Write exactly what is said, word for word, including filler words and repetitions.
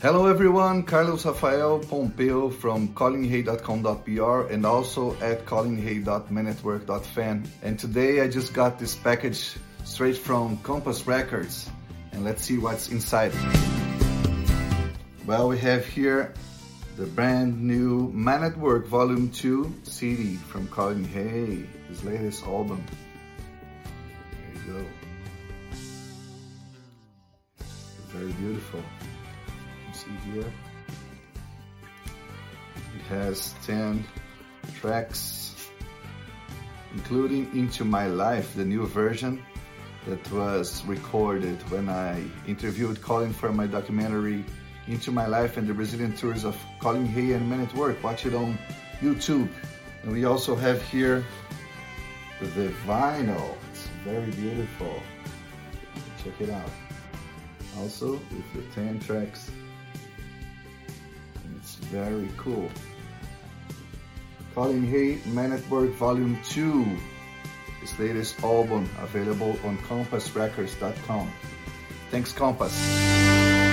Hello everyone, Carlos Rafael Pompeo from colin hay dot com dot b r and also at colin hay dot manetwork dot fan. And today I just got this package straight from Compass Records, and let's see what's inside. Well, we have here the brand new Man at Work Volume two C D from Colin Hay, his latest album. There you go. Very beautiful. See here, it has ten tracks, including Into My Life, the new version that was recorded when I interviewed Colin for my documentary Into My Life and the Brazilian tours of Colin Hay and Man at Work. Watch it on YouTube. And we also have here the vinyl. It's very beautiful. Check it out. Also with the ten tracks. It's very cool. Colin Hay, Man at Work Volume two, his latest album, available on compass records dot com. Thanks, Compass.